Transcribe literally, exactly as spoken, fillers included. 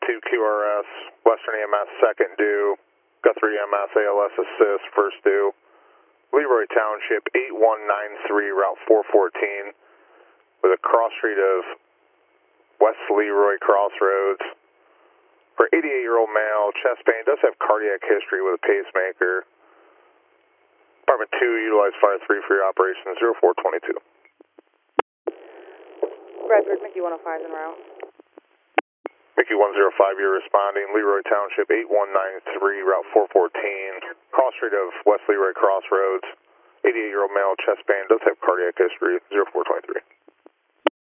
two Q R S, Western E M S second due, Guthrie E M S A L S assist first due, Leroy Township eight one nine three, Route four fourteen, with a cross street of West Leroy Crossroads. For eighty-eight-year-old male, chest pain, does have cardiac history with a pacemaker. Department two, utilize fire three for your operation, zero four twenty-two. Bradford, Mickey one oh five en route. Mickey one oh five, you're responding. Leroy Township eight one nine three, Route four fourteen, cross street of West Leroy Crossroads. eighty-eight-year-old male, chest pain, does have cardiac history, zero four twenty-three.